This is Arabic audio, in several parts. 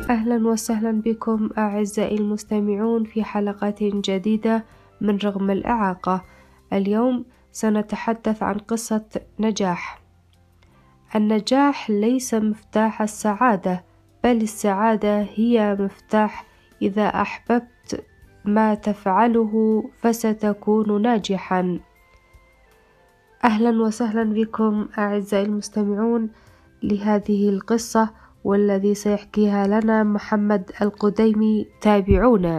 أهلا وسهلا بكم أعزائي المستمعون في حلقة جديدة من رغم الإعاقة. اليوم سنتحدث عن قصة نجاح. النجاح ليس مفتاح السعادة، بل السعادة هي مفتاح. إذا أحببت ما تفعله فستكون ناجحا. أهلا وسهلا بكم أعزائي المستمعون لهذه القصة، والذي سيحكيها لنا محمد القديمي. تابعونا.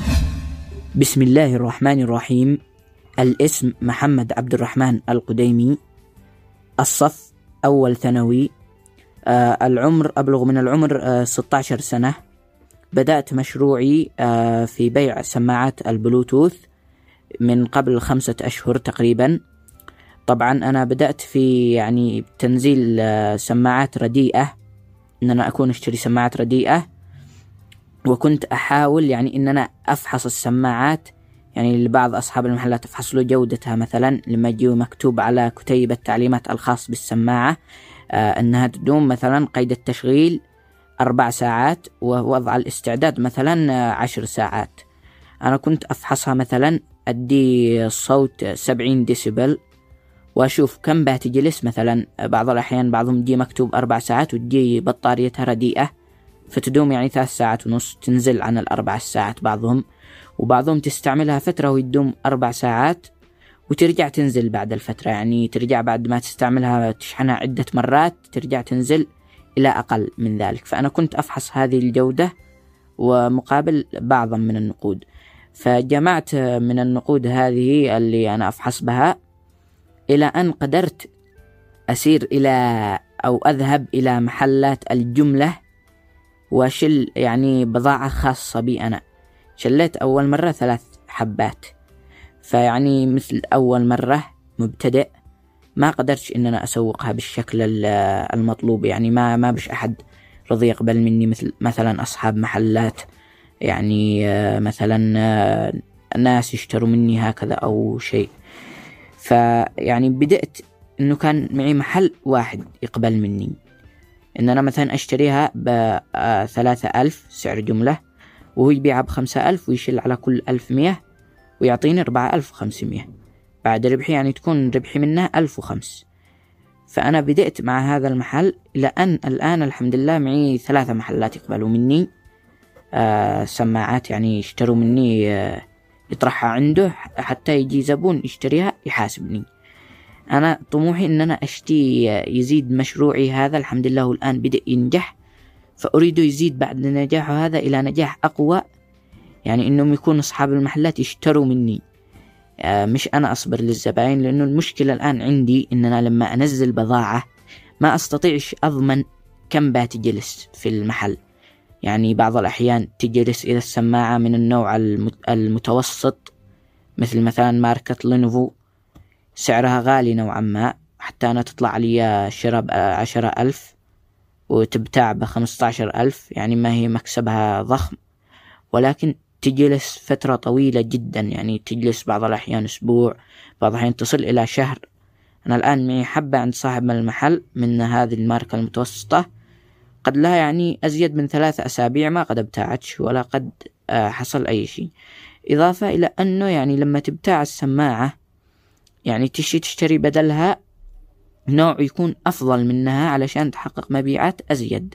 بسم الله الرحمن الرحيم. الاسم محمد عبد الرحمن القديمي، الصف أول ثانوي، العمر أبلغ من العمر 16 سنة. بدأت مشروعي في بيع سماعات البلوتوث من قبل 5 أشهر تقريبا. طبعا أنا بدأت في تنزيل سماعات رديئة، إن أنا أكون أشتري سماعات رديئة، وكنت أحاول إن أنا أفحص السماعات، لبعض أصحاب المحلات أفحص له جودتها. مثلا لما يجي مكتوب على كتيب التعليمات الخاص بالسماعة أنها تدوم مثلا قيد التشغيل 4 ساعات ووضع الاستعداد مثلا 10 ساعات، أنا كنت أفحصها مثلا أدي الصوت 70 ديسيبل وأشوف كم بتجلس. مثلا بعض الأحيان بعضهم يجي مكتوب 4 ساعات وتجي بطاريتها رديئة فتدوم 3 ساعات ونص، تنزل عن 4 ساعات وبعضهم تستعملها فترة ويدوم 4 ساعات وترجع تنزل بعد الفترة، ترجع بعد ما تستعملها تشحنها عدة مرات ترجع تنزل إلى أقل من ذلك. فأنا كنت أفحص هذه الجودة ومقابل بعضا من النقود، فجمعت من النقود هذه اللي أنا أفحص بها إلى أن قدرت أسير أو أذهب إلى محلات الجملة وشل بضاعة خاصة بي. أنا شليت أول مرة 3 حبات، مثل أول مرة مبتدئ ما قدرتش إن أنا أسوقها بالشكل المطلوب، ما بش أحد رضي يقبل مني مثلا أصحاب محلات، مثلا ناس يشتروا مني هكذا أو شيء. بدأت إنه كان معي محل واحد يقبل مني إن أنا مثلا أشتريها ب3000 سعر جملة، وهو يبيعها ب5000 ويشيل على كل 1100 ويعطيني 4500 بعد ربحي، تكون ربحي منها 1005. فأنا بدأت مع هذا المحل إلى أن الآن الحمد لله معي 3 محلات يقبلوا مني سماعات، يشتروا مني يطرحها عنده حتى يجي زبون يشتريها يحاسبني. أنا طموحي إن أنا أشتي يزيد مشروعي هذا، الحمد لله والآن بدأ ينجح، فأريد يزيد بعد نجاحه هذا إلى نجاح أقوى، إنهم يكون أصحاب المحلات يشتروا مني، مش أنا أصبر للزبائن. لأنه المشكلة الآن عندي إن أنا لما أنزل بضاعة ما أستطيعش أضمن كم بتجلس في المحل. بعض الأحيان تجلس إذا السماعة من النوع المتوسط مثلا ماركة لينوفو سعرها غالي نوعا ما، حتى أنا تطلع لي شراء 10,000 وتبتاع ب15,000، ما هي مكسبها ضخم، ولكن تجلس فترة طويلة جدا، تجلس بعض الأحيان أسبوع، بعض الأحيان تصل إلى شهر. أنا الآن معي حبة عند صاحب المحل من هذه الماركة المتوسطة قد لها أزيد من 3 أسابيع ما قد ابتاعتش ولا قد حصل أي شيء. إضافة إلى أنه لما تبتاع السماعة تشتري بدلها نوع يكون أفضل منها علشان تحقق مبيعات أزيد.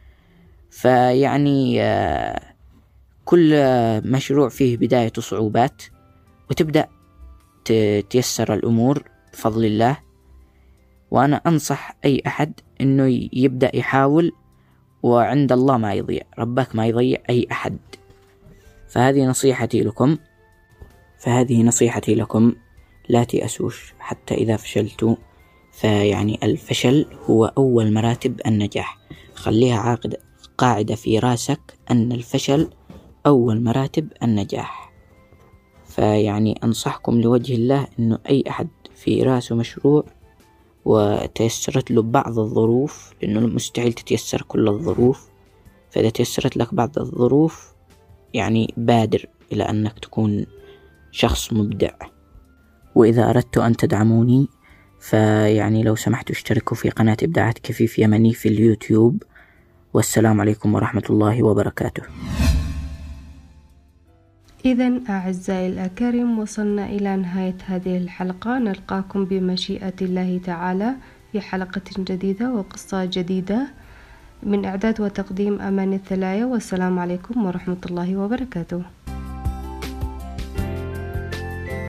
كل مشروع فيه بداية صعوبات وتبدأ تيسر الأمور بفضل الله. وأنا أنصح أي أحد أنه يبدأ يحاول، وعند الله ما يضيع، ربك ما يضيع أي أحد. فهذه نصيحتي لكم، لا تيأسوش حتى إذا فشلتوا. الفشل هو أول مراتب النجاح، خليها قاعدة في راسك أن الفشل أول مراتب النجاح. أنصحكم لوجه الله أنه أي أحد في راسه مشروع وتيسرت له بعض الظروف، لأنه مستحيل تتيسر كل الظروف، فإذا تيسرت لك بعض الظروف بادر إلى أنك تكون شخص مبدع. وإذا أردت أن تدعموني لو سمحتوا اشتركوا في قناة إبداعات كفيف يمني في اليوتيوب، والسلام عليكم ورحمة الله وبركاته. إذن أعزائي الأكارم، وصلنا إلى نهاية هذه الحلقة. نلقاكم بمشيئة الله تعالى في حلقة جديدة وقصة جديدة. من إعداد وتقديم أمان الثلايا، والسلام عليكم ورحمة الله وبركاته.